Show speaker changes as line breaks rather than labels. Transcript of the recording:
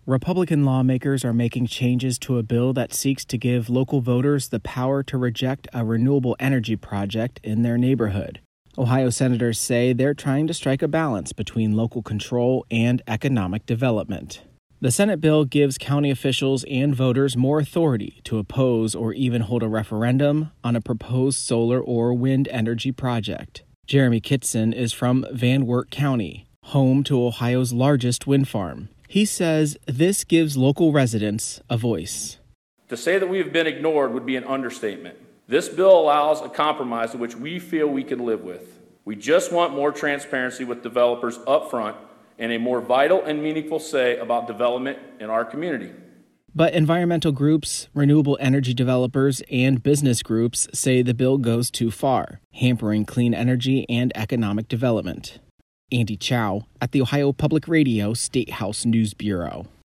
Republican lawmakers are making changes to a bill that seeks to give local voters the power to reject a renewable energy project in their neighborhood. Ohio senators say they're trying to strike a balance between local control and economic development. The Senate bill gives county officials and voters more authority to oppose or even hold a referendum on a proposed solar or wind energy project. Jeremy Kitson is from Van Wert County, home to Ohio's largest wind farm. He says this gives local residents a voice.
To say that we have been ignored would be an understatement. This bill allows a compromise in which we feel we can live with. We just want more transparency with developers up front and a more vital and meaningful say about development in our community.
But environmental groups, renewable energy developers, and business groups say the bill goes too far, hampering clean energy and economic development. Andy Chow at the Ohio Public Radio State House News Bureau.